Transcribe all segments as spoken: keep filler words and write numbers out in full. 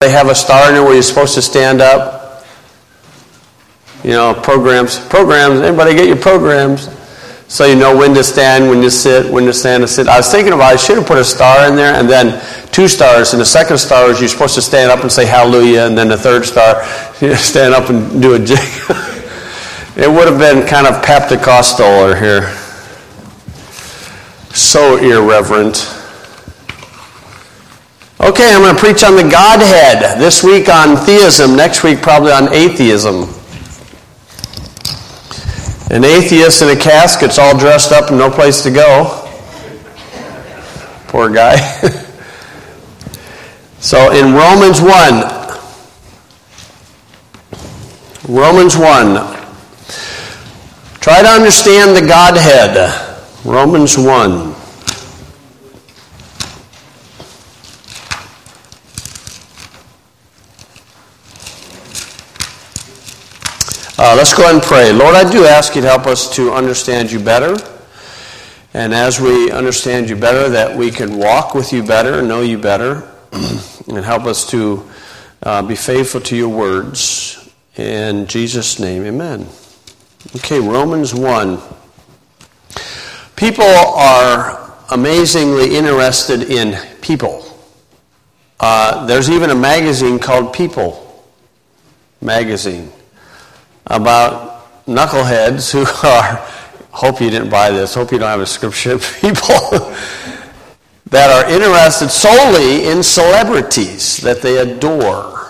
They have a star in there where you're supposed to stand up. You know, programs. Programs. Anybody get your programs? So you know when to stand, when to sit, when to stand and sit. I was thinking about I should have put a star in there and then two stars. And the second star is you're supposed to stand up and say hallelujah. And then the third star, you stand up and do a jig. It would have been kind of Pentecostal here. So irreverent. Okay, I'm going to preach on the Godhead. This week on theism, next week probably on atheism. An atheist in a casket's all dressed up and no place to go. Poor guy. So in Romans one, Romans one, try to understand the Godhead. Romans one. Uh, let's go ahead and pray. Lord, I do ask you to help us to understand you better. And as we understand you better, that we can walk with you better, know you better, and help us to uh, be faithful to your words. In Jesus' name, amen. Okay, Romans one. People are amazingly interested in people. Uh, there's even a magazine called People Magazine, about knuckleheads who are, hope you didn't buy this, hope you don't have a scripture, people that are interested solely in celebrities that they adore.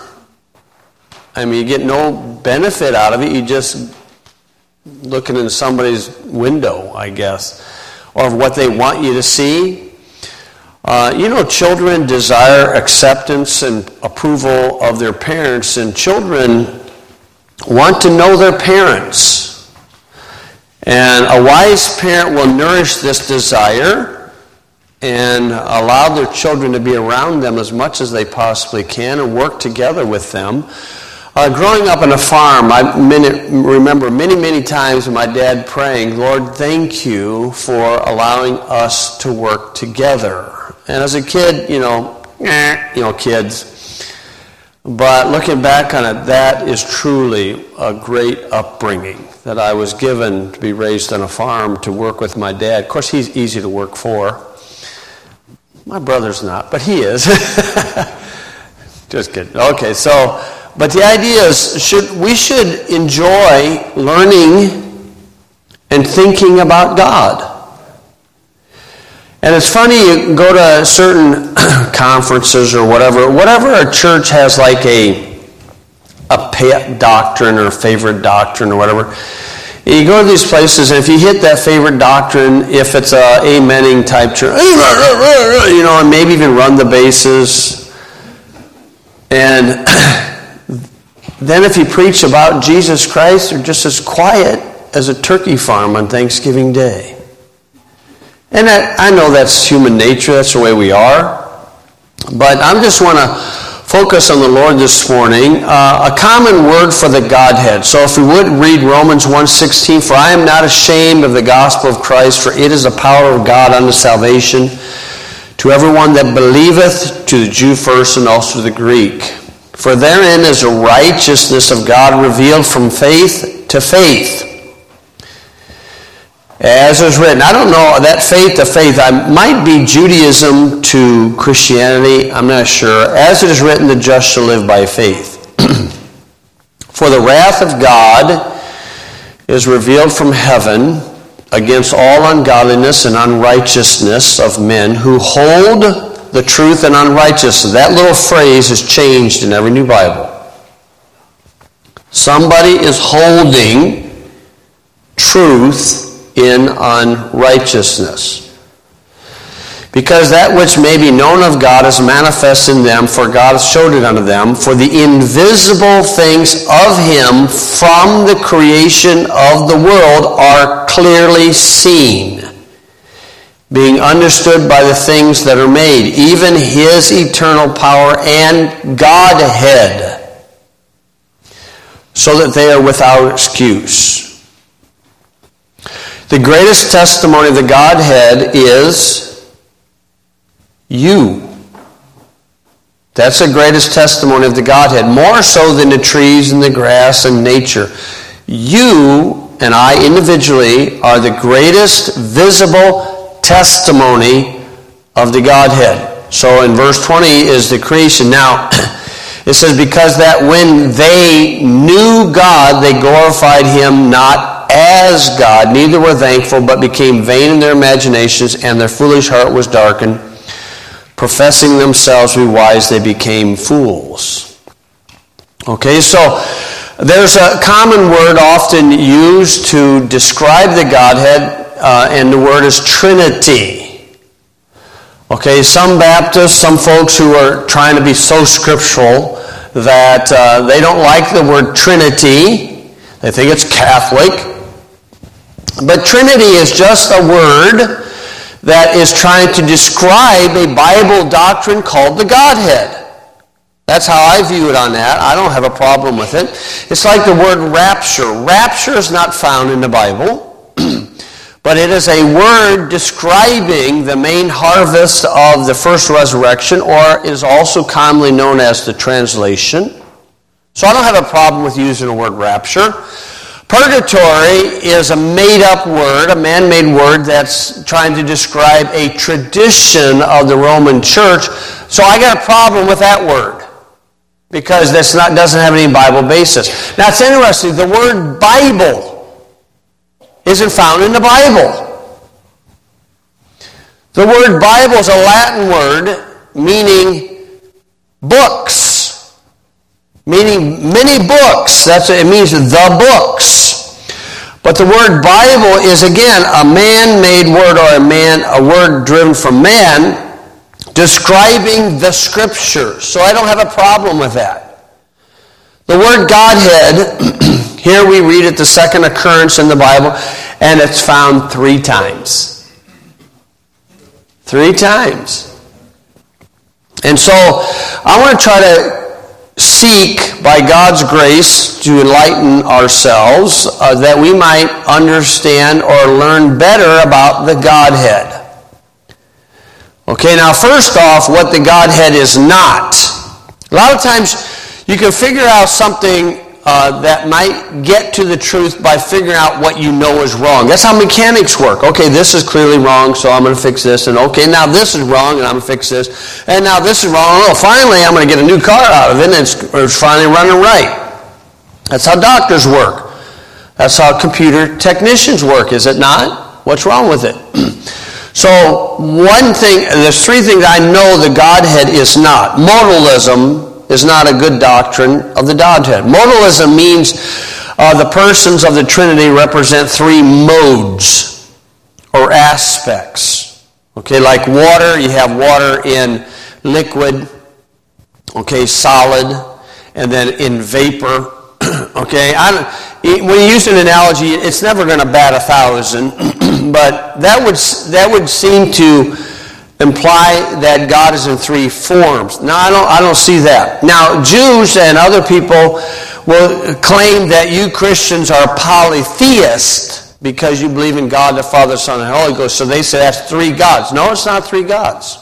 I mean, you get no benefit out of it, you just looking in somebody's window, I guess, or of what they want you to see. Uh, you know, children desire acceptance and approval of their parents, and children want to know their parents. And a wise parent will nourish this desire and allow their children to be around them as much as they possibly can and work together with them. Uh, growing up on a farm, I many, remember many, many times my dad praying, Lord, thank you for allowing us to work together. And as a kid, you know, eh, you know, kids. But looking back on it, that is truly a great upbringing that I was given to be raised on a farm to work with my dad. Of course, he's easy to work for. My brother's not, but he is. Just kidding. Okay, so, but the idea is should we should enjoy learning and thinking about God. And it's funny, you go to certain conferences or whatever, whatever a church has like a a pet doctrine or favorite doctrine or whatever, you go to these places and if you hit that favorite doctrine, if it's a amening type church, you know, and maybe even run the bases, and then if you preach about Jesus Christ, they're just as quiet as a turkey farm on Thanksgiving Day. And I, I know that's human nature, that's the way we are. But I just want to focus on the Lord this morning. Uh, a common word for the Godhead. So if we would read Romans one sixteen, for I am not ashamed of the gospel of Christ, for it is the power of God unto salvation to everyone that believeth, to the Jew first and also to the Greek. For therein is the righteousness of God revealed from faith to faith. As is written, I don't know, that faith to faith, I might be Judaism to Christianity, I'm not sure. As it is written, the just shall live by faith. For the wrath of God is revealed from heaven against all ungodliness and unrighteousness of men who hold the truth and unrighteousness. That little phrase is changed in every new Bible. Somebody is holding truth in unrighteousness. Because that which may be known of God is manifest in them, for God hath showed it unto them. For the invisible things of him from the creation of the world are clearly seen, being understood by the things that are made, even his eternal power and Godhead, so that they are without excuse. The greatest testimony of the Godhead is you. That's the greatest testimony of the Godhead, more so than the trees and the grass and nature. You and I individually are the greatest visible testimony of the Godhead. So in verse twenty is the creation. Now, it says, because that when they knew God, they glorified him not as God, neither were thankful, but became vain in their imaginations, and their foolish heart was darkened. Professing themselves to be wise, they became fools. Okay, so there's a common word often used to describe the Godhead, uh, and the word is Trinity. Okay, some Baptists, some folks who are trying to be so scriptural that uh, they don't like the word Trinity. They think it's Catholic. But Trinity is just a word that is trying to describe a Bible doctrine called the Godhead. That's how I view it on that. I don't have a problem with it. It's like the word rapture. Rapture is not found in the Bible, but it is a word describing the main harvest of the first resurrection, or is also commonly known as the translation. So I don't have a problem with using the word rapture. Purgatory is a made-up word, a man-made word that's trying to describe a tradition of the Roman Church. So I got a problem with that word because that's not doesn't have any Bible basis. Now it's interesting, the word Bible isn't found in the Bible. The word Bible is a Latin word meaning books. Meaning many books. That's what it means, the books. But the word Bible is again a man-made word, or a man, a word driven from man, describing the Scriptures. So I don't have a problem with that. The word Godhead, here we read it the second occurrence in the Bible, and it's found three times. Three times. And so I want to try to seek, by God's grace, to enlighten ourselves uh, that we might understand or learn better about the Godhead. Okay, now first off, what the Godhead is not. A lot of times you can figure out something uh, that might get to the truth by figuring out what you know is wrong. That's how mechanics work. Okay, this is clearly wrong, so I'm going to fix this. And okay, now this is wrong, and I'm going to fix this. And now this is wrong. Oh, finally, I'm going to get a new car out of it, and it's, it's finally running right. That's how doctors work. That's how computer technicians work, is it not? What's wrong with it? So one thing, there's three things I know the Godhead is not. Modalism is not a good doctrine of the Godhead. Modalism means uh, the persons of the Trinity represent three modes or aspects. Okay, like water, you have water in liquid, okay, solid, and then in vapor. Okay, I, when you use an analogy, it's never going to bat a thousand, but that would that would seem to imply that God is in three forms. Now, I don't I don't see that. Now, Jews and other people will claim that you Christians are polytheist because you believe in God, the Father, Son, and Holy Ghost. So they say that's three gods. No, it's not three gods.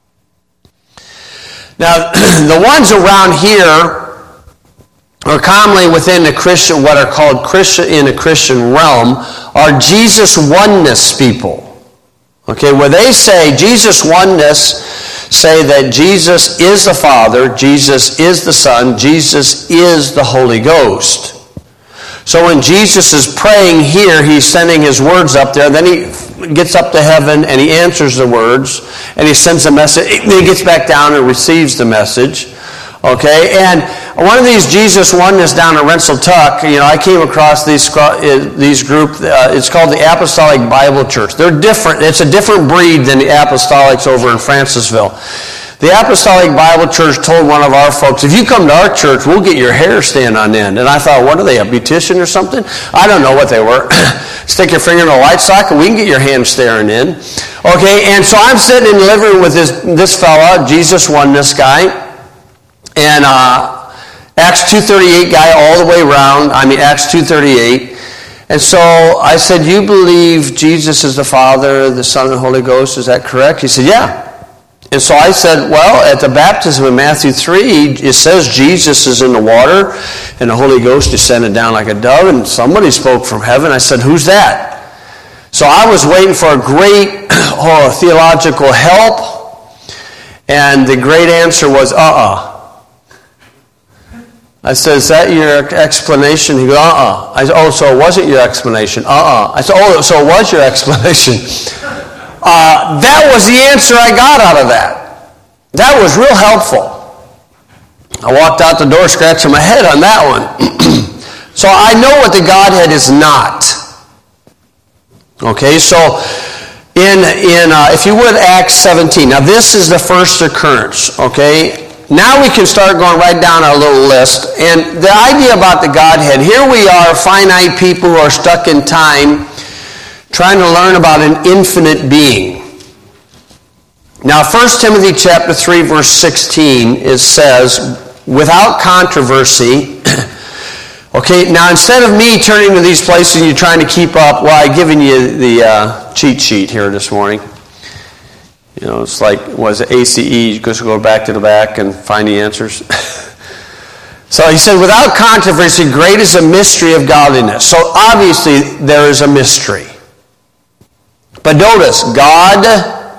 Now, the ones around here or commonly within the Christian, what are called Christian in the Christian realm, are Jesus oneness people. Okay, where they say Jesus oneness, say that Jesus is the Father, Jesus is the Son, Jesus is the Holy Ghost. So when Jesus is praying here, he's sending his words up there, then he gets up to heaven and he answers the words, and he sends a message, then he gets back down and receives the message. Okay, and one of these Jesus oneness down in Rensselaer, you know, I came across these these group. Uh, it's called the Apostolic Bible Church. They're different. It's a different breed than the Apostolics over in Francisville. The Apostolic Bible Church told one of our folks, if you come to our church, we'll get your hair stand on end. And I thought, what are they, a beautician or something? I don't know what they were. Stick your finger in a light socket, we can get your hand staring in. Okay, and so I'm sitting in the living room with this, this fella, Jesus oneness guy. And uh, Acts two thirty-eight guy all the way around. I mean, Acts two thirty-eight. And so I said, you believe Jesus is the Father, the Son, and the Holy Ghost. Is that correct? He said, yeah. And so I said, well, at the baptism in Matthew three, it says Jesus is in the water and the Holy Ghost descended down like a dove, and somebody spoke from heaven. I said, who's that? So I was waiting for a great oh, theological help, and the great answer was, uh-uh. I said, is that your explanation? He goes, uh-uh. I said, oh, so it wasn't your explanation? Uh-uh. I said, oh, so it was your explanation? Uh, that was the answer I got out of that. That was real helpful. I walked out the door scratching my head on that one. So I know what the Godhead is not. Okay, so in, in uh, if you would, Acts seventeen. Now this is the first occurrence, okay? Now we can start going right down our little list. And the idea about the Godhead, here we are, finite people who are stuck in time, trying to learn about an infinite being. Now, First Timothy chapter three, verse sixteen, it says, without controversy. Okay, now instead of me turning to these places and you trying to keep up, well, I've given you the uh, cheat sheet here this morning. You know, it's like, was it A C E? You just go back to the back and find the answers. So he said, without controversy, great is a mystery of godliness. So obviously there is a mystery. But notice, God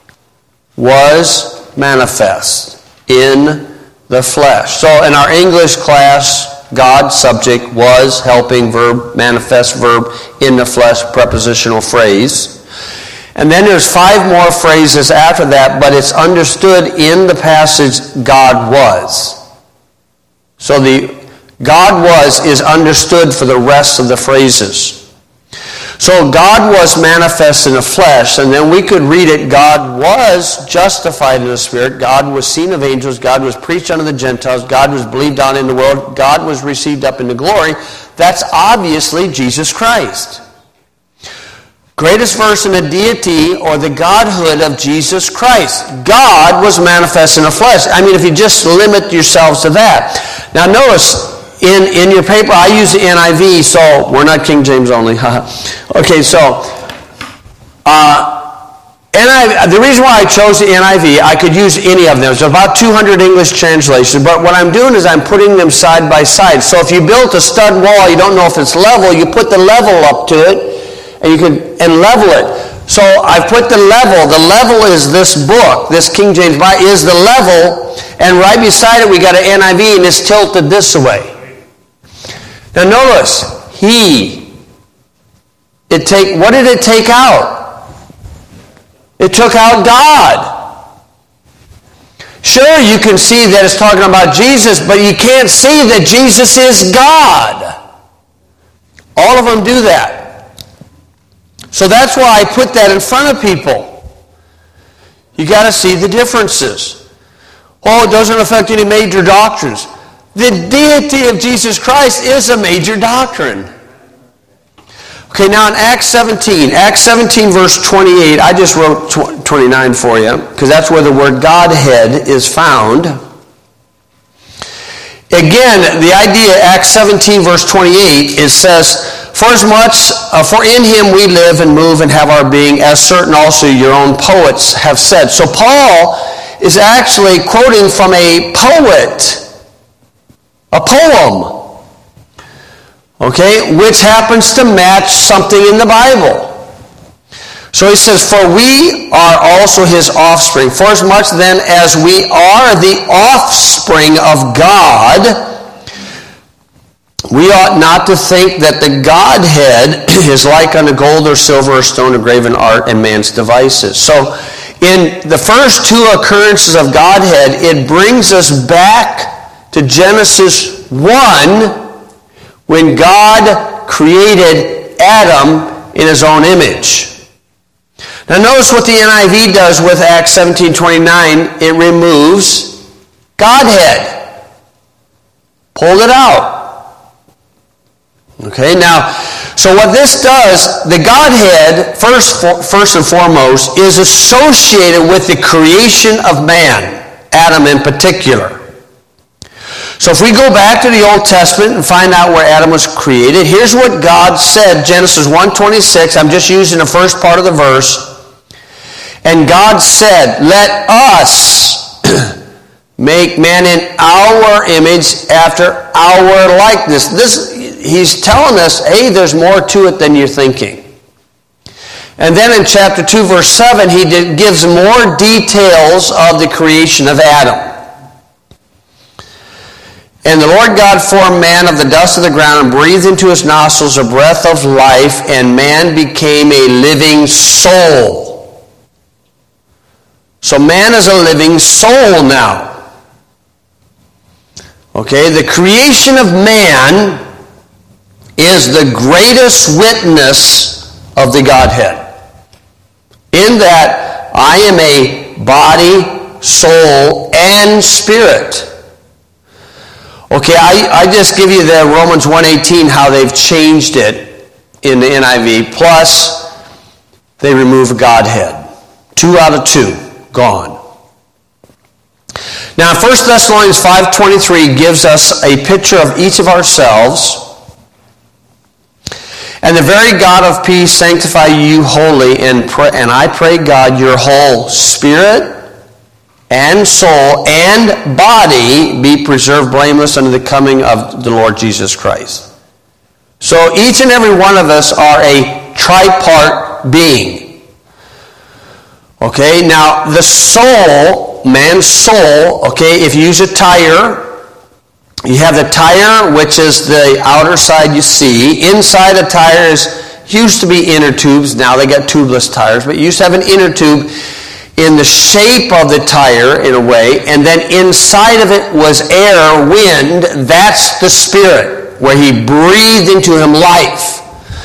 was manifest in the flesh. So in our English class, God, subject, was, helping, verb, manifest, verb, in the flesh, prepositional phrase. And then there's five more phrases after that, but it's understood in the passage, God was. So the God was is understood for the rest of the phrases. So God was manifest in the flesh, and then we could read it, God was justified in the Spirit, God was seen of angels, God was preached unto the Gentiles, God was believed on in the world, God was received up into glory. That's obviously Jesus Christ. Greatest verse in the deity or the godhood of Jesus Christ. God was manifest in the flesh. I mean, if you just limit yourselves to that. Now notice, In, in your paper, I use the N I V, so we're not King James only. Okay, so uh, N I V, the reason why I chose the N I V, I could use any of them. There's about two hundred English translations, but what I'm doing is I'm putting them side by side. So if you built a stud wall, you don't know if it's level, you put the level up to it, and you can and level it. So I've put the level. The level is this book, this King James Bible is the level, and right beside it we got an N I V, and it's tilted this way. Now notice, he, it take, what did it take out? It took out God. Sure, you can see that it's talking about Jesus, but you can't see that Jesus is God. All of them do that. So that's why I put that in front of people. You got to see the differences. Oh, it doesn't affect any major doctrines. The deity of Jesus Christ is a major doctrine. Okay, now in Acts seventeen, Acts seventeen verse twenty-eight, I just wrote twenty-nine for you, because that's where the word Godhead is found. Again, the idea, Acts seventeen verse twenty-eight, it says, For as much, uh, for in him we live and move and have our being, as certain also your own poets have said. So Paul is actually quoting from a poet, a poem, okay, which happens to match something in the Bible. So he says, for we are also his offspring. For as much then as we are the offspring of God, we ought not to think that the Godhead is like unto gold or silver or stone or graven art and man's devices. So in the first two occurrences of Godhead, it brings us back to Genesis one, when God created Adam in his own image. Now notice what the N I V does with Acts seventeen twenty-nine. It removes Godhead. Pulled it out. Okay, now, so what this does, the Godhead, first, first and foremost, is associated with the creation of man, Adam in particular. So if we go back to the Old Testament and find out where Adam was created, here's what God said, Genesis one twenty-six. I'm just using the first part of the verse. And God said, let us make man in our image after our likeness. This, he's telling us, hey, there's more to it than you're thinking. And then in chapter two, verse seven, he did, gives more details of the creation of Adam. And the Lord God formed man of the dust of the ground and breathed into his nostrils a breath of life, and man became a living soul. So man is a living soul now. Okay, the creation of man is the greatest witness of the Godhead. In that I am a body, soul, and spirit. Okay, I, I just give you the Romans one eighteen, how they've changed it in the N I V. Plus, they remove Godhead. Two out of two, gone. Now, First Thessalonians five twenty-three gives us a picture of each of ourselves. And the very God of peace sanctify you wholly, and, pray, and I pray, God, your whole spirit and soul and body be preserved blameless unto the coming of the Lord Jesus Christ. So each and every one of us are a tripart being. Okay, now the soul, man's soul, okay, if you use a tire, you have the tire, which is the outer side you see. Inside a tire is, used to be inner tubes. Now they got tubeless tires, but you used to have an inner tube in the shape of the tire in a way, and then inside of it was air, wind. That's the spirit, where he breathed into him life.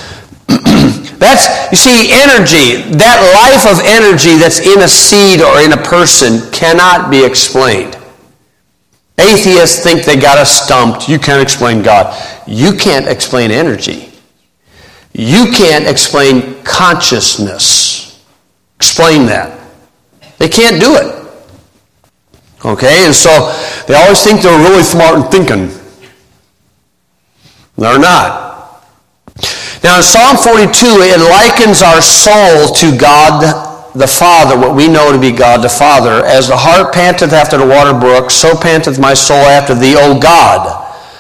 That's, you see, energy, that life of energy that's in a seed or in a person cannot be explained. Atheists think they got us stumped. You can't explain God. You can't explain energy. You can't explain consciousness. Explain that. They can't do it. Okay, and so they always think they're really smart and thinking. They're not. Now in Psalm forty-two, it likens our soul to God the Father, what we know to be God the Father. As the hart panteth after the water brook, so panteth my soul after thee, O God.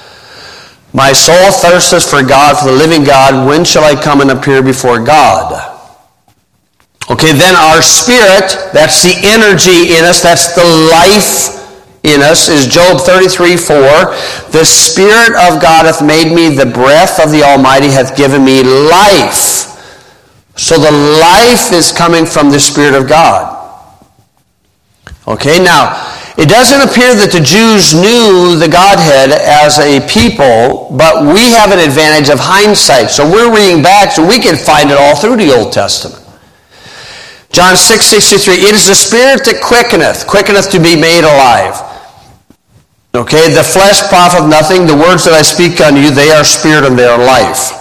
My soul thirsteth for God, for the living God. When shall I come and appear before God? Okay, then our spirit, that's the energy in us, that's the life in us, is Job thirty-three four. The Spirit of God hath made me, the breath of the Almighty hath given me life. So the life is coming from the Spirit of God. Okay, now, it doesn't appear that the Jews knew the Godhead as a people, but we have an advantage of hindsight. So we're reading back, so we can find it all through the Old Testament. John six sixty-three, it is the Spirit that quickeneth, quickeneth to be made alive. Okay, the flesh profiteth nothing. The words that I speak unto you, they are spirit and they are life.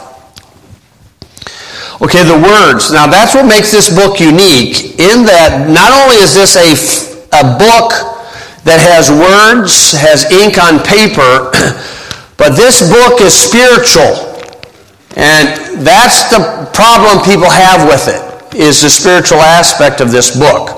Okay, the words. Now that's what makes this book unique, in that not only is this a, a book that has words, has ink on paper, but this book is spiritual. And that's the problem people have with it, is the spiritual aspect of this book.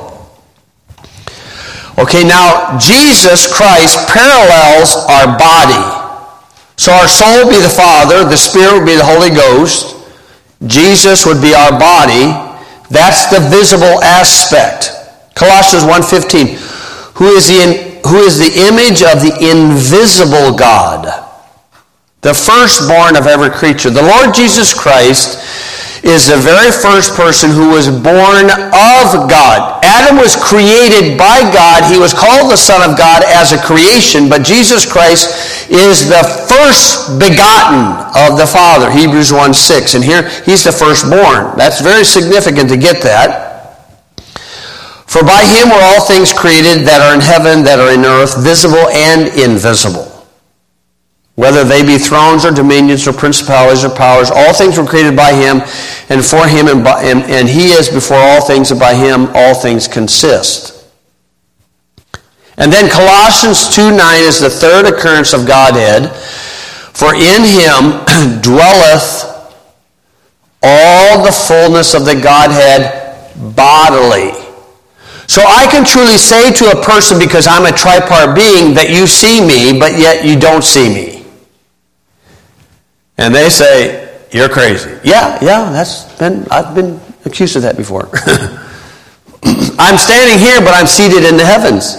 Okay, now Jesus Christ parallels our body. So our soul would be the Father, the Spirit would be the Holy Ghost, Jesus would be our body. That's the visible aspect. Colossians one fifteen, who is the in, who is the image of the invisible God, the firstborn of every creature. The Lord Jesus Christ is the very first person who was born of God. Adam was created by God. He was called the Son of God as a creation, but Jesus Christ is the first begotten of the Father, Hebrews one six. And here, he's the firstborn. That's very significant to get that. For by him were all things created that are in heaven, that are in earth, visible and invisible. Whether they be thrones or dominions or principalities or powers, all things were created by him and for him, and, by, and, and he is before all things, and by him all things consist. And then Colossians two nine is the third occurrence of Godhead. For in him dwelleth all the fullness of the Godhead bodily. So I can truly say to a person, because I'm a tripart being, that you see me, but yet you don't see me. And they say, you're crazy. Yeah, yeah, that's been, I've been accused of that before. I'm standing here, but I'm seated in the heavens.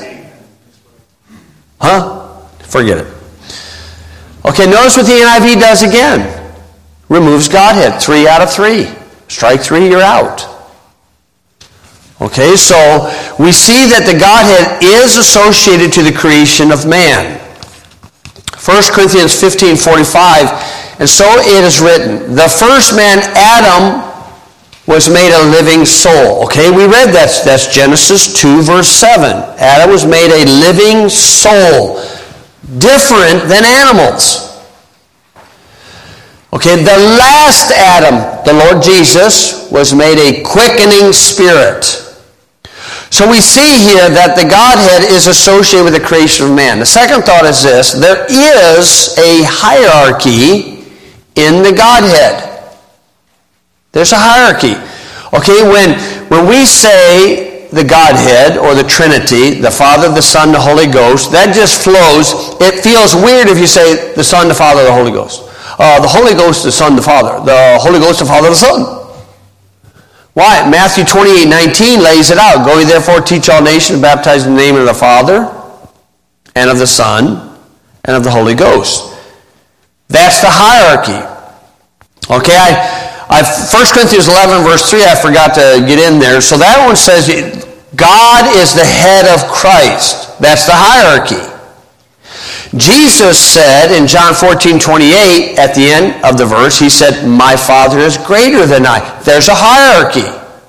Huh? Forget it. Okay, notice what the N I V does again. Removes Godhead. Three out of three. Strike three, you're out. Okay, so we see that the Godhead is associated to the creation of man. First Corinthians fifteen forty-five, and so it is written, the first man, Adam, was made a living soul. Okay, we read that. That's Genesis two, verse seven. Adam was made a living soul, different than animals. Okay, the last Adam, the Lord Jesus, was made a quickening spirit. So we see here that the Godhead is associated with the creation of man. The second thought is this: there is a hierarchy in the Godhead. There's a hierarchy. Okay, when, when we say the Godhead or the Trinity, the Father, the Son, the Holy Ghost, that just flows. It feels weird if you say the Son, the Father, the Holy Ghost. Uh, the Holy Ghost, the Son, the Father. The Holy Ghost, the Father, the Son. Why? Matthew twenty-eight nineteen lays it out. Go ye therefore, teach all nations, baptize in the name of the Father, and of the Son, and of the Holy Ghost. That's the hierarchy. Okay, I, I First Corinthians eleven, verse three, I forgot to get in there. So that one says, God is the head of Christ. That's the hierarchy. Jesus said in John fourteen twenty-eight, at the end of the verse, he said, my Father is greater than I. There's a hierarchy.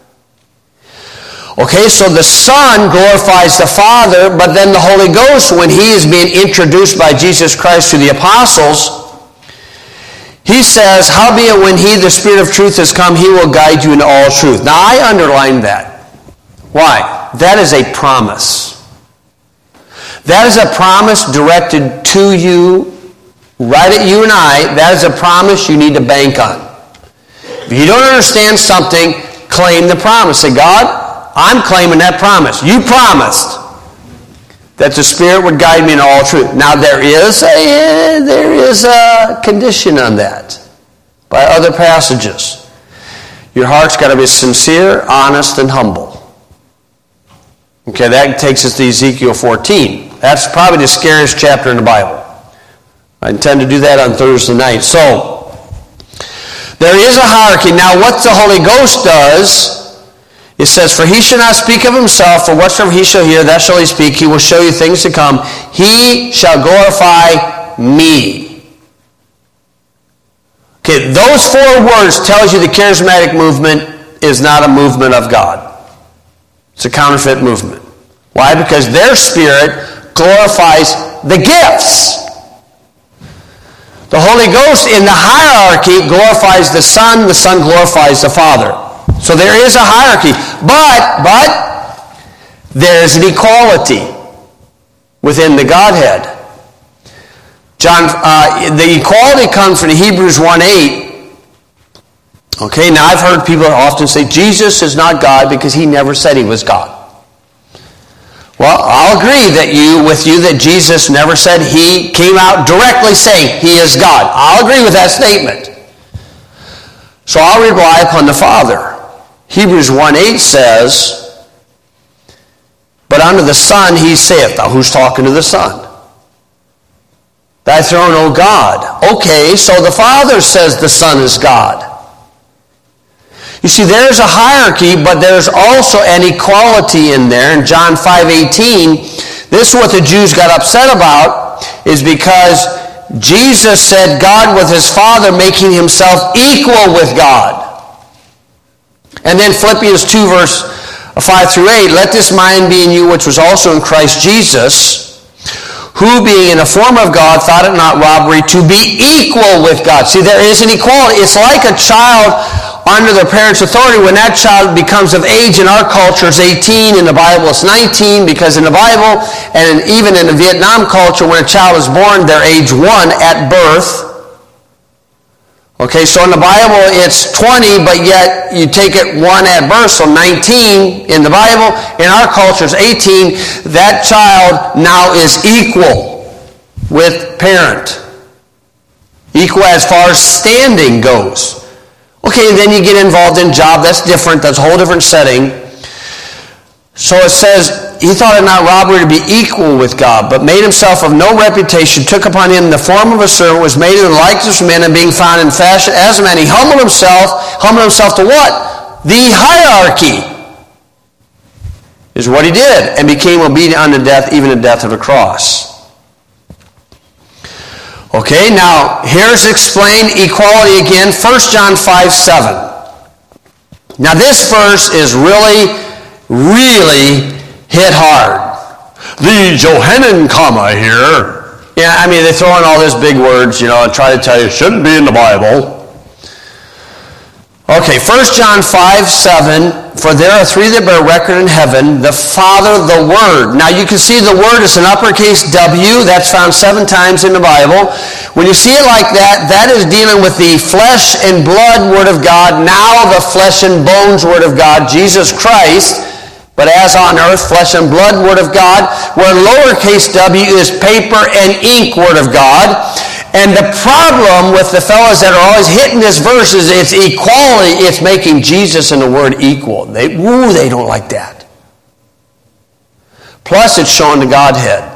Okay, so the Son glorifies the Father, but then the Holy Ghost, when he is being introduced by Jesus Christ to the apostles, he says, howbeit when he, the Spirit of truth, has come, he will guide you into all truth. Now, I underline that. Why? That is a promise. That is a promise directed to you, right at you and I. That is a promise you need to bank on. If you don't understand something, claim the promise. Say, God, I'm claiming that promise. You promised that the Spirit would guide me in all truth. Now, there is a, there is a condition on that by other passages. Your heart's got to be sincere, honest, and humble. Okay, that takes us to Ezekiel fourteen. That's probably the scariest chapter in the Bible. I intend to do that on Thursday night. So, there is a hierarchy. Now, what the Holy Ghost does, it says, for he shall not speak of himself, for whatsoever he shall hear, that shall he speak. He will show you things to come. He shall glorify me. Okay, those four words tells you the charismatic movement is not a movement of God. It's a counterfeit movement. Why? Because their spirit glorifies the gifts. The Holy Ghost in the hierarchy glorifies the Son, the Son glorifies the Father. So there is a hierarchy. But, but, there is an equality within the Godhead. John, uh, the equality comes from Hebrews one eight. Okay, now I've heard people often say, Jesus is not God because he never said he was God. Well, I'll agree that you, with you that Jesus never said he came out directly saying he is God. I'll agree with that statement. So I'll rely upon the Father. Hebrews one eight says, but unto the Son he saith. Now who's talking to the Son? Thy throne, O God. Okay, so the Father says the Son is God. You see, there's a hierarchy, but there's also an equality in there. In John five eighteen, this is what the Jews got upset about, is because Jesus said God with his Father making himself equal with God. And then Philippians two, verse five through eight, let this mind be in you which was also in Christ Jesus, who being in the form of God thought it not robbery to be equal with God. See, there is an equality. It's like a child under their parents' authority. When that child becomes of age, in our culture it's eighteen, in the Bible it's nineteen, because in the Bible and even in the Vietnam culture, when a child is born, they're age one at birth. Okay, so in the Bible it's twenty, but yet you take it one at birth, so nineteen in the Bible. In our culture it's eighteen. That child now is equal with parent. Equal as far as standing goes. Okay, then you get involved in job. That's different. That's a whole different setting. So it says, he thought it not robbery to be equal with God, but made himself of no reputation, took upon him the form of a servant, was made in the likeness of men, and being found in fashion as a man, he humbled himself. Humbled himself to what? The hierarchy is what he did, and became obedient unto death, even the death of the cross. Okay, now here's explained equality again, First John five seven. Now this verse is really, really hit hard. The Johannine comma here. Yeah, I mean, they throw in all these big words, you know, and try to tell you it shouldn't be in the Bible. Okay, First John five seven, for there are three that bear record in heaven, the Father, the Word. Now you can see the Word is an uppercase W, that's found seven times in the Bible. When you see it like that, that is dealing with the flesh and blood Word of God, now the flesh and bones Word of God, Jesus Christ. But as on earth, flesh and blood Word of God, where lowercase w is paper and ink Word of God. And the problem with the fellows that are always hitting this verse is it's equality. It's making Jesus and the Word equal. They, ooh, they don't like that. Plus, it's showing the Godhead.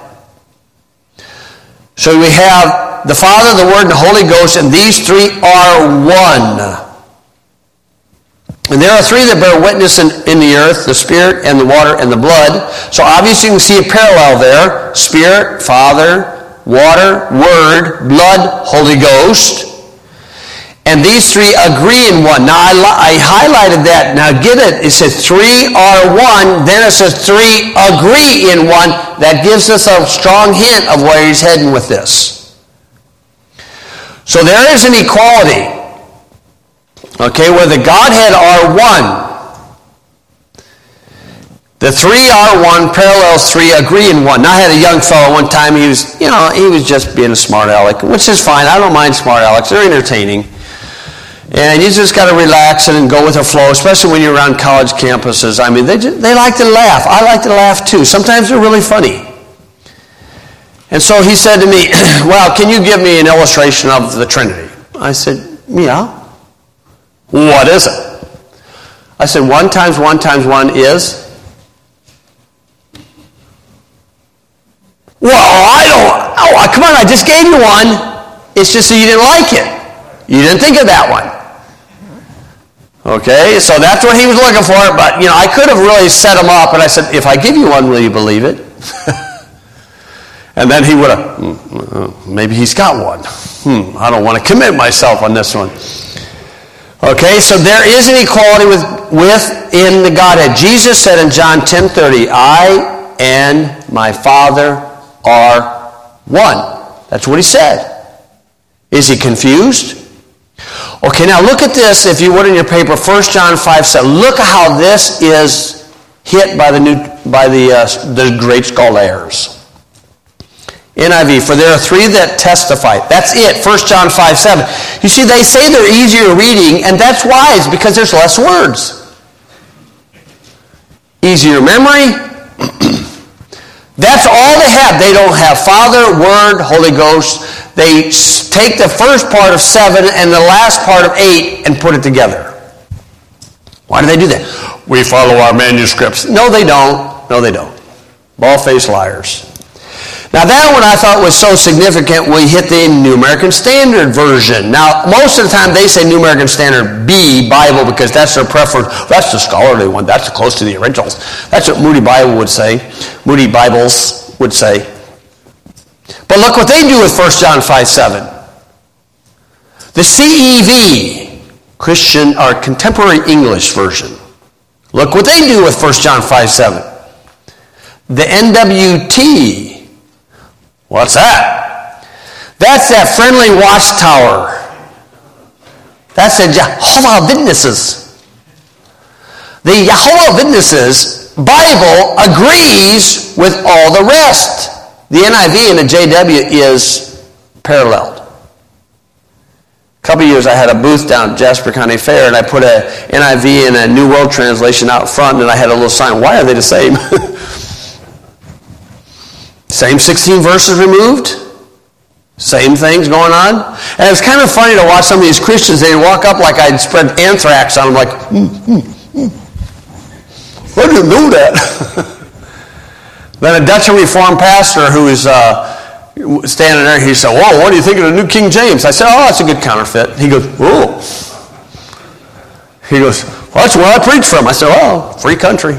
So we have the Father, the Word, and the Holy Ghost, and these three are one. And there are three that bear witness in, in the earth, the Spirit and the water and the blood. So obviously you can see a parallel there. Spirit, Father, water, Word, blood, Holy Ghost. And these three agree in one. Now I, I highlighted that. Now get it. It says three are one. Then it says three agree in one. That gives us a strong hint of where he's heading with this. So there is an equality. Okay, where the Godhead are one. The three are one, parallels three, agree in one. Now I had a young fellow one time, he was, you know, he was just being a smart aleck, which is fine. I don't mind smart alecks. They're entertaining. And you just got to relax and go with the flow, especially when you're around college campuses. I mean, they just, they like to laugh. I like to laugh too. Sometimes they're really funny. And so he said to me, well, can you give me an illustration of the Trinity? I said, yeah. What is it? I said, one times one times one is? Well, I don't, oh, come on, I just gave you one. It's just that you didn't like it. You didn't think of that one. Okay, so that's what he was looking for, but, you know, I could have really set him up, and I said, if I give you one, will you believe it? And then he would have, mm, maybe he's got one. Hmm, I don't want to commit myself on this one. Okay, so there is an equality with, within the Godhead. Jesus said in John ten thirty, I and my Father are one. That's what he said. Is he confused? Okay, now look at this, if you would, in your paper, First John five seven. Look at how this is hit by the new, by the uh, the great scholars. N I V, for there are three that testify. That's it, First John five seven. You see, they say they're easier reading, and that's wise, because there's less words. Easier memory. That's all they have. They don't have Father, Word, Holy Ghost. They take the first part of seven and the last part of eight and put it together. Why do they do that? We follow our manuscripts. No, they don't. No, they don't. Bald-faced liars. Now that one I thought was so significant, we hit the New American Standard Version. Now, most of the time they say New American Standard B, Bible, because that's their preference. That's the scholarly one. That's close to the originals. That's what Moody Bible would say. Moody Bibles would say. But look what they do with First John five seven. The C E V, Christian or Contemporary English Version. Look what they do with First John five seven. The N W T, what's that? That's that friendly watchtower. That's the Jehovah's Witnesses. The Jehovah's Witnesses Bible agrees with all the rest. The N I V and the J W is paralleled. A couple of years, I had a booth down at Jasper County Fair, and I put a N I V and a New World Translation out front, and I had a little sign, why are they the same? Same sixteen verses removed, same things going on. And it was kind of funny to watch some of these Christians, they'd walk up like I'd spread anthrax on them, like, mm, mm, mm. Why do you know that? Then a Dutch Reformed pastor who was uh, standing there, he said, whoa, what do you think of the New King James? I said, oh, that's a good counterfeit. He goes, whoa. He goes, well, that's where I preach from. I said, well, free country.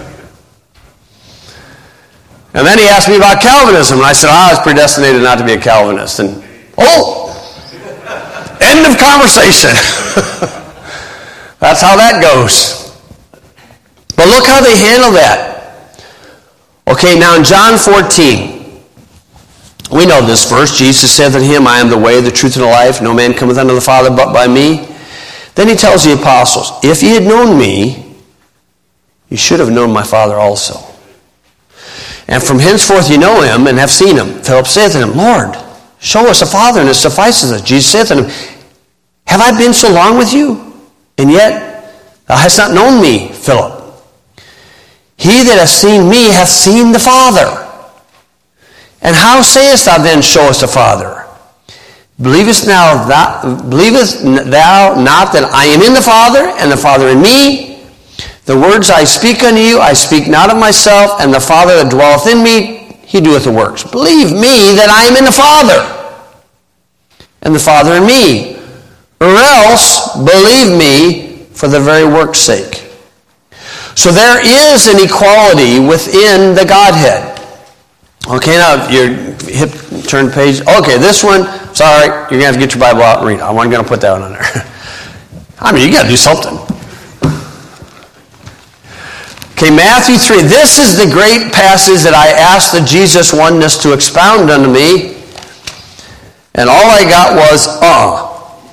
And then he asked me about Calvinism, and I said, oh, I was predestinated not to be a Calvinist. And, oh, end of conversation. That's how that goes. But look how they handle that. Okay, now in John fourteen, we know this verse. Jesus said to him, I am the way, the truth, and the life. No man cometh unto the Father but by me. Then he tells the apostles, if ye had known me, you should have known my Father also. And from henceforth ye know him and have seen him. Philip saith to him, Lord, show us the Father, and it suffices us. Jesus saith to him, have I been so long with you? And yet thou hast not known me, Philip. He that hath seen me hath seen the Father. And how sayest thou then, show us the Father? Believest now thou, believest thou not that I am in the Father, and the Father in me? The words I speak unto you, I speak not of myself, and the Father that dwelleth in me, he doeth the works. Believe me that I am in the Father, and the Father in me. Or else believe me for the very work's sake. So there is an equality within the Godhead. Okay, now your hip turn page. Okay, this one, sorry, you're going to have to get your Bible out and read it. I'm going to put that one on there. I mean, you got to do something. Okay, Matthew three. This is the great passage that I asked the Jesus oneness to expound unto me. And all I got was, uh.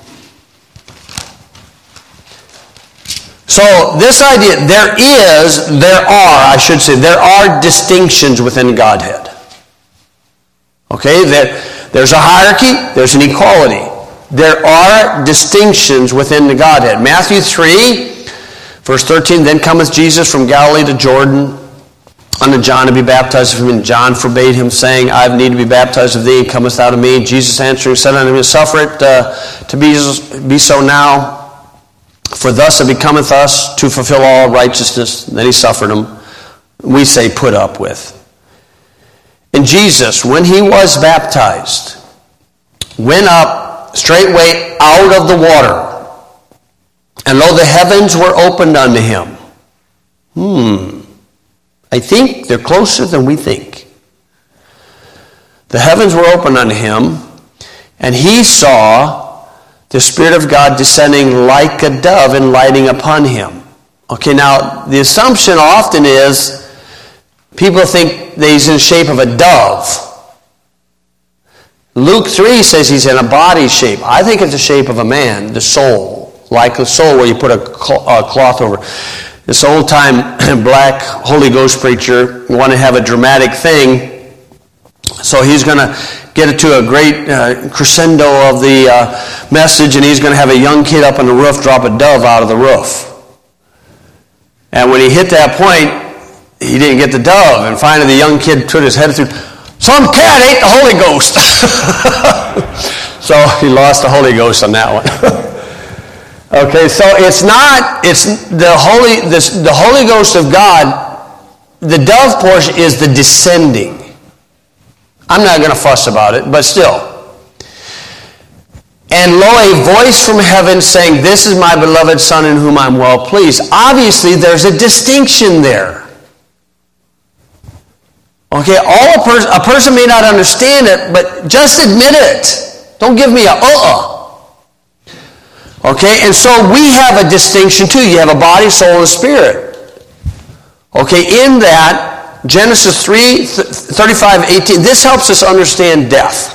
So this idea, there is, there are, I should say, there are distinctions within Godhead. Okay, there, there's a hierarchy, there's an equality. There are distinctions within the Godhead. Matthew three, verse thirteen, then cometh Jesus from Galilee to Jordan unto John to be baptized of him. And John forbade him, saying, I have need to be baptized of thee, and comest thou to me? Jesus answering said unto him, suffer it uh, to be, be so now. For thus it becometh us to fulfill all righteousness. Then he suffered them. We say put up with. And Jesus, when he was baptized, went up straightway out of the water. And lo, the heavens were opened unto him. Hmm. I think they're closer than we think. The heavens were opened unto him, and he saw the Spirit of God descending like a dove and lighting upon him. Okay, now the assumption often is people think that he's in the shape of a dove. Luke three says he's in a body shape. I think it's the shape of a man, the soul, like the soul where you put a cloth over. This old-time black Holy Ghost preacher wanted to have a dramatic thing, so he's going to get it to a great uh, crescendo of the uh, message, and he's going to have a young kid up on the roof drop a dove out of the roof. And when he hit that point, he didn't get the dove, and finally the young kid put his head through. Some cat ate the Holy Ghost. So he lost the Holy Ghost on that one. Okay, so it's not, it's the Holy, this, the Holy Ghost of God, the dove portion is the descending. I'm not going to fuss about it, but still. And lo, a voice from heaven saying, this is my beloved Son in whom I'm well pleased. Obviously, there's a distinction there. Okay, all a, pers- a person may not understand it, but just admit it. Don't give me a uh-uh. Okay, and so we have a distinction too. You have a body, soul, and spirit. Okay, in that, Genesis three, thirty-five, eighteen, this helps us understand death.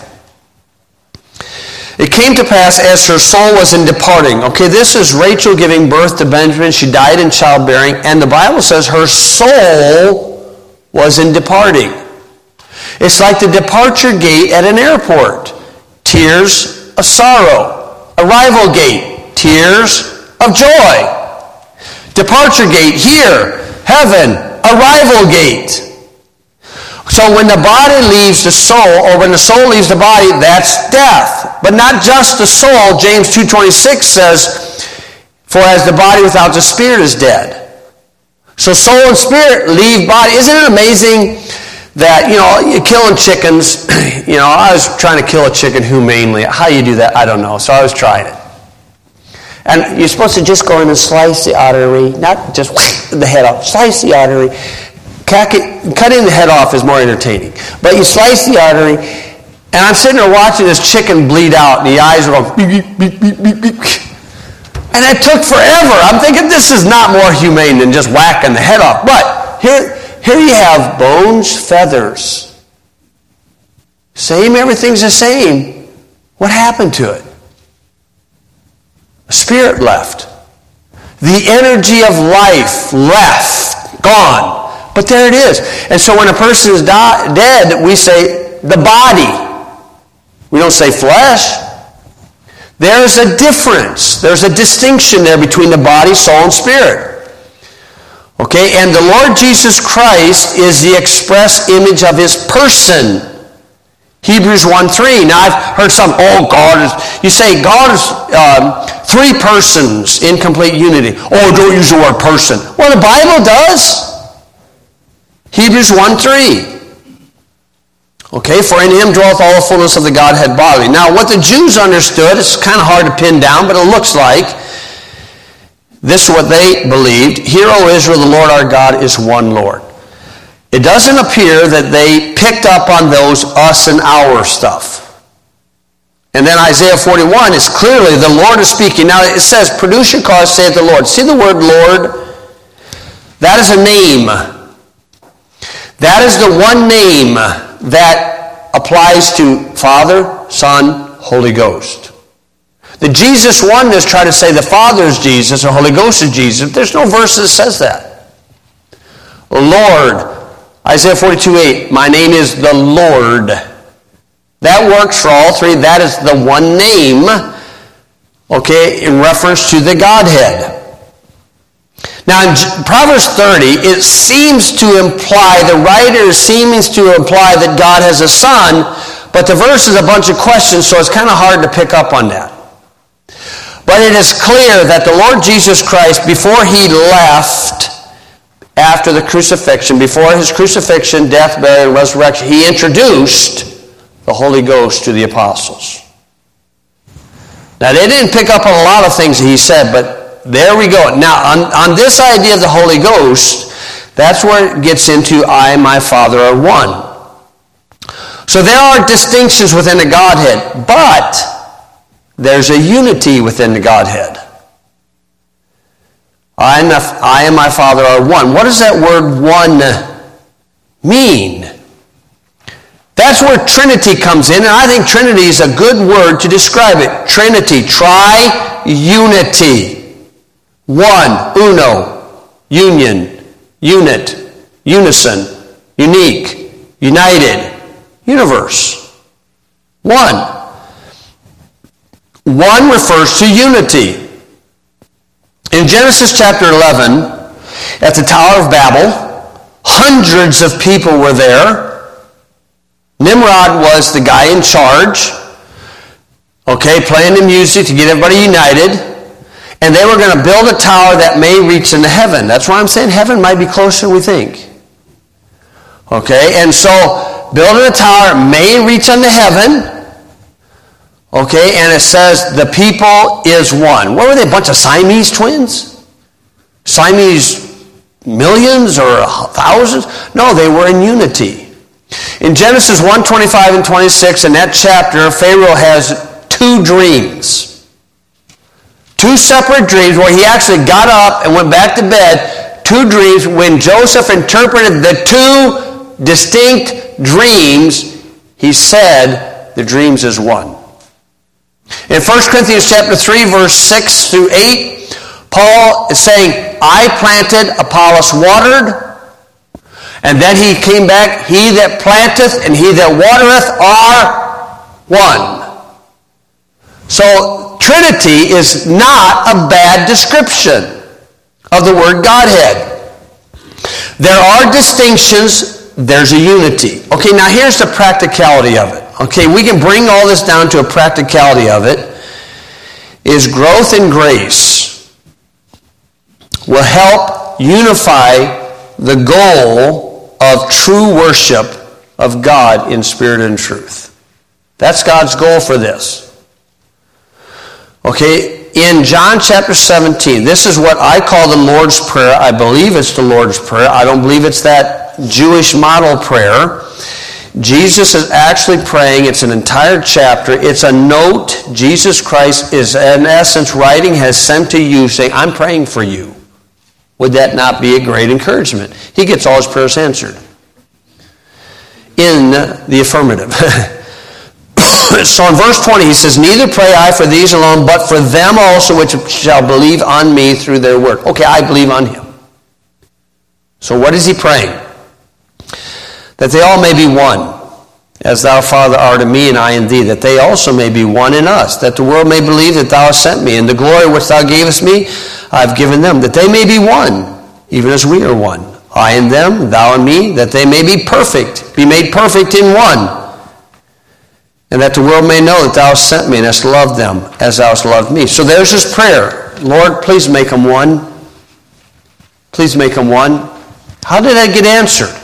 It came to pass as her soul was in departing. Okay, this is Rachel giving birth to Benjamin. She died in childbearing, and the Bible says her soul was in departing. It's like the departure gate at an airport. Tears of sorrow. Arrival gate. tears of joy. Departure gate, here, heaven, arrival gate. So when the body leaves the soul, or when the soul leaves the body, that's death. But not just the soul. James two twenty-six says, for as the body without the spirit is dead. So soul and spirit leave body. Isn't it amazing that, you know, you're killing chickens. You know, I was trying to kill a chicken humanely. How you do that, I don't know. So I was trying it. And you're supposed to just go in and slice the artery, not just the head off. Slice the artery. Cutting the head off is more entertaining. But you slice the artery, and I'm sitting there watching this chicken bleed out, and the eyes are going beep, beep, beep, beep, beep. And it took forever. I'm thinking this is not more humane than just whacking the head off. But here, here you have bones, feathers. Same, everything's the same. What happened to it? Spirit left. The energy of life left, gone. But there it is. And so when a person is die, dead, we say the body. We don't say flesh. There's a difference. There's a distinction there between the body, soul, and spirit. Okay? And the Lord Jesus Christ is the express image of his person. Hebrews one three. Now I've heard some, oh, God is, you say God is um, three persons in complete unity. Oh, don't use the word person. Well, the Bible does. Hebrews one three. Okay, for in him dwelleth all the fullness of the Godhead bodily. Now, what the Jews understood, it's kind of hard to pin down, but it looks like this is what they believed. Hear, O Israel, the Lord our God is one Lord. It doesn't appear that they picked up on those us and our stuff. And then Isaiah forty-one is clearly the Lord is speaking. Now it says, produce your cause, saith the Lord. See the word Lord? That is a name. That is the one name that applies to Father, Son, Holy Ghost. The Jesus oneness try to say the Father is Jesus or Holy Ghost is Jesus. There's no verse that says that. Lord, Isaiah forty-two eight, my name is the Lord. That works for all three. That is the one name, okay, in reference to the Godhead. Now in Proverbs thirty, it seems to imply, the writer seems to imply that God has a son, but the verse is a bunch of questions, so it's kind of hard to pick up on that. But it is clear that the Lord Jesus Christ, before he left, after the crucifixion, before his crucifixion, death, burial, and resurrection, he introduced the Holy Ghost to the apostles. Now they didn't pick up on a lot of things that he said, but there we go. Now, on, on this idea of the Holy Ghost, that's where it gets into I and my Father are one. So there are distinctions within the Godhead, but there's a unity within the Godhead. I and, the, I and my Father are one. What does that word one mean? That's where Trinity comes in, and I think Trinity is a good word to describe it. Trinity, tri-unity. One, uno, union, unit, unison, unique, united, universe. One. One refers to unity. In Genesis chapter eleven, at the Tower of Babel, hundreds of people were there. Nimrod was the guy in charge, okay, playing the music to get everybody united. And they were going to build a tower that may reach into heaven. That's why I'm saying heaven might be closer than we think. Okay, and so building a tower may reach unto heaven. Okay, and it says the people is one. What were they, a bunch of Siamese twins? Siamese millions or thousands? No, they were in unity. In Genesis one twenty-five and twenty-six, in that chapter, Pharaoh has two dreams. Two separate dreams where he actually got up and went back to bed. Two dreams. When Joseph interpreted the two distinct dreams, he said the dreams is one. In First Corinthians chapter three, verse six through eight, Paul is saying, I planted, Apollos watered, and then he came back, he that planteth and he that watereth are one. So Trinity is not a bad description of the word Godhead. There are distinctions, there's a unity. Okay, now here's the practicality of it. Okay, we can bring all this down to a practicality of it. Is growth in grace will help unify the goal of true worship of God in spirit and truth. That's God's goal for this. Okay, in John chapter seventeen, this is what I call the Lord's Prayer. I believe it's the Lord's Prayer. I don't believe it's that Jewish model prayer. Jesus is actually praying. It's an entire chapter. It's a note Jesus Christ is, in essence, writing, has sent to you, saying, I'm praying for you. Would that not be a great encouragement? He gets all his prayers answered in the affirmative. So in verse twenty, he says, neither pray I for these alone, but for them also which shall believe on me through their word. Okay, I believe on him. So what is he praying? That they all may be one, as thou, Father, art in me, and I in thee, that they also may be one in us, that the world may believe that thou hast sent me, and the glory which thou gavest me, I have given them, that they may be one, even as we are one. I in them, thou in me, that they may be perfect, be made perfect in one, and that the world may know that thou hast sent me, and hast loved them, as thou hast loved me. So there's his prayer. Lord, please make them one. Please make them one. How did that get answered?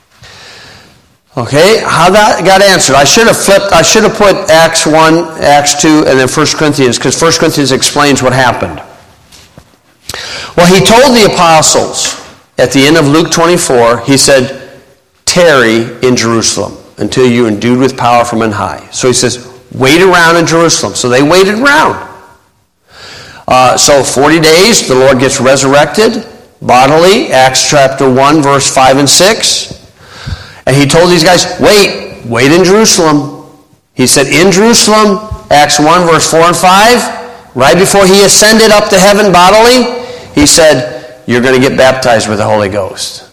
Okay, how that got answered. I should have flipped, I should have put Acts one, Acts two, and then First Corinthians, because First Corinthians explains what happened. Well, he told the apostles at the end of Luke twenty-four, he said, tarry in Jerusalem until you're endued with power from on high. So he says, wait around in Jerusalem. So they waited around. Uh, so forty days, the Lord gets resurrected bodily, Acts chapter one, verse five and six. And he told these guys, wait, wait in Jerusalem. He said, in Jerusalem, Acts one, verse four and five, right before he ascended up to heaven bodily, he said, you're going to get baptized with the Holy Ghost.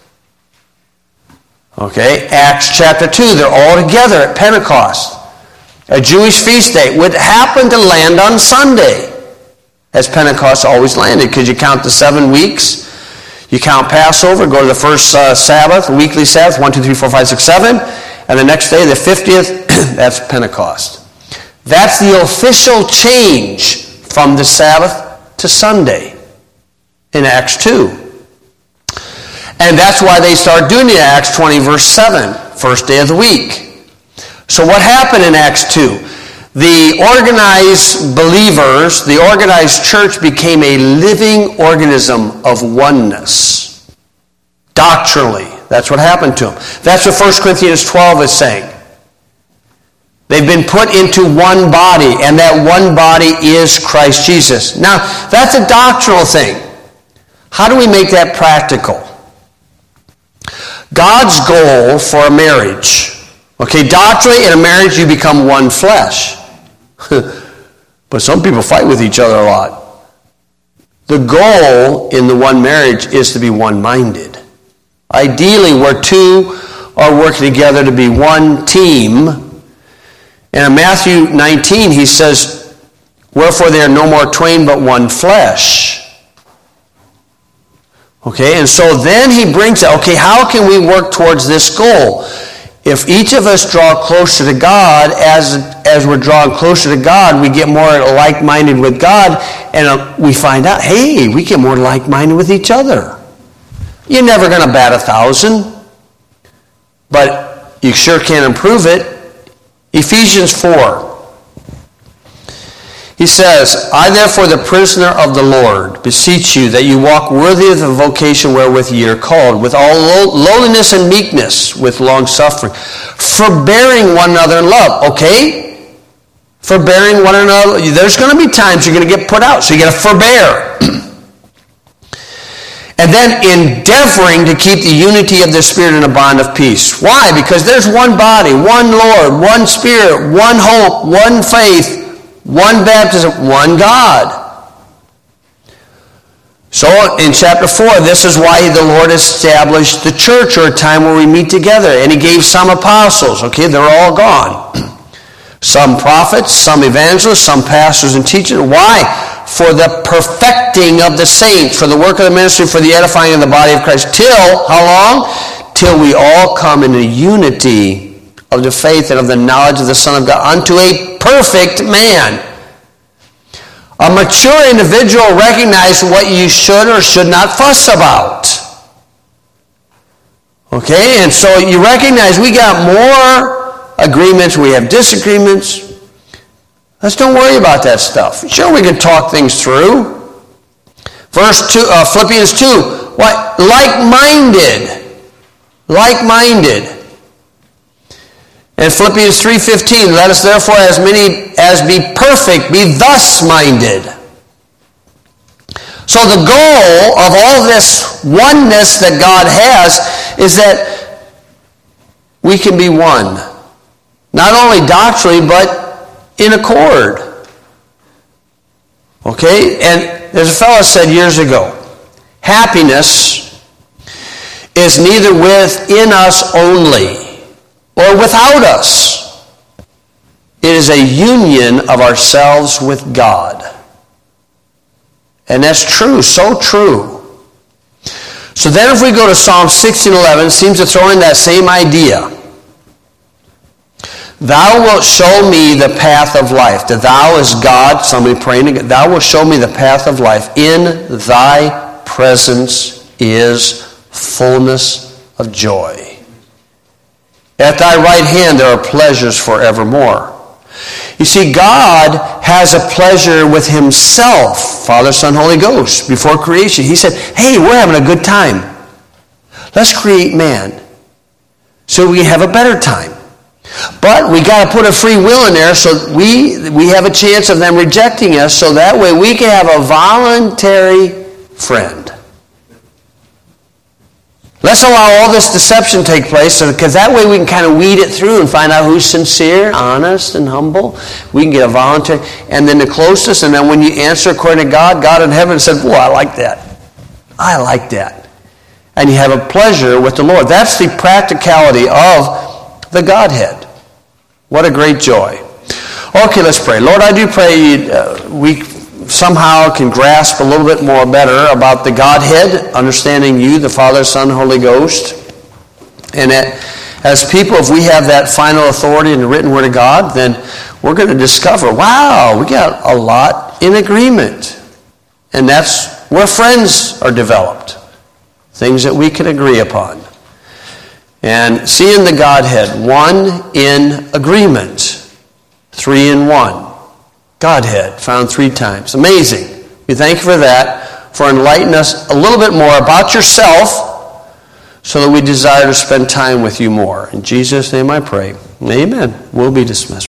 Okay, Acts chapter two, they're all together at Pentecost. A Jewish feast day would happen to land on Sunday, as Pentecost always landed, because you count the seven weeks. You count Passover, go to the first uh, Sabbath, weekly Sabbath, one, two, three, four, five, six, seven, and the next day, the fiftieth, that's Pentecost. That's the official change from the Sabbath to Sunday in Acts two. And that's why they start doing it in Acts twenty, verse seven, first day of the week. So what happened in Acts two? The organized believers, the organized church became a living organism of oneness. Doctrinally, that's what happened to them. That's what First Corinthians twelve is saying. They've been put into one body, and that one body is Christ Jesus. Now, that's a doctrinal thing. How do we make that practical? God's goal for a marriage. Okay, doctrinally, in a marriage, you become one flesh. But some people fight with each other a lot. The goal in the one marriage is to be one-minded. Ideally, where two are working together to be one team. And in Matthew nineteen, he says, wherefore they are no more twain but one flesh. Okay, and so then he brings it, okay, how can we work towards this goal? If each of us draw closer to God, as, as we're drawing closer to God, we get more like-minded with God, and uh, we find out, hey, we get more like-minded with each other. You're never going to bat a thousand, but you sure can improve it. Ephesians four. He says, I therefore, the prisoner of the Lord, beseech you that you walk worthy of the vocation wherewith ye are called, with all low, lowliness and meekness, with long suffering, forbearing one another in love. Okay? Forbearing one another. There's going to be times you're going to get put out, so you got to forbear. And then endeavoring to keep the unity of the Spirit in a bond of peace. Why? Because there's one body, one Lord, one Spirit, one hope, one faith, one baptism, one God. So in chapter four, this is why the Lord established the church, or a time where we meet together. And he gave some apostles. Okay, they're all gone. Some prophets, some evangelists, some pastors and teachers. Why? For the perfecting of the saints, for the work of the ministry, for the edifying of the body of Christ. Till, how long? Till we all come into unity of the faith and of the knowledge of the Son of God, unto a perfect man. A mature individual recognizes what you should or should not fuss about. Okay, and so you recognize we got more agreements, we have disagreements. Let's don't worry about that stuff. Sure, we can talk things through. Verse two, uh, Philippians two, what? Like-minded. Like-minded. And Philippians three fifteen, let us therefore as many as be perfect, be thus minded. So the goal of all this oneness that God has is that we can be one. Not only doctrinally, but in accord. Okay? And there's a fellow said years ago, happiness is neither within us only or without us. It is a union of ourselves with God. And that's true, so true. So then if we go to Psalm sixteen eleven, it seems to throw in that same idea. Thou wilt show me the path of life. The thou is God, somebody praying, thou wilt show me the path of life. In thy presence is fullness of joy. At thy right hand there are pleasures forevermore. You see, God has a pleasure with himself, Father, Son, Holy Ghost, before creation. He said, hey, we're having a good time. Let's create man so we have a better time. But we got to put a free will in there so we, we have a chance of them rejecting us, so that way we can have a voluntary friend. Let's allow all this deception take place, so, because that way we can kind of weed it through and find out who's sincere, honest, and humble. We can get a voluntary, and then the closest, and then when you answer according to God, God in heaven said, boy, I like that. I like that. And you have a pleasure with the Lord. That's the practicality of the Godhead. What a great joy. Okay, let's pray. Lord, I do pray uh, we somehow can grasp a little bit more better about the Godhead, understanding you, the Father, Son, Holy Ghost. And that as people, if we have that final authority in the written Word of God, then we're going to discover, wow, we got a lot in agreement. And that's where friends are developed. Things that we can agree upon. And seeing the Godhead, one in agreement, three in one. Godhead, found three times. Amazing. We thank you for that, for enlightening us a little bit more about yourself so that we desire to spend time with you more. In Jesus' name I pray. Amen. We'll be dismissed.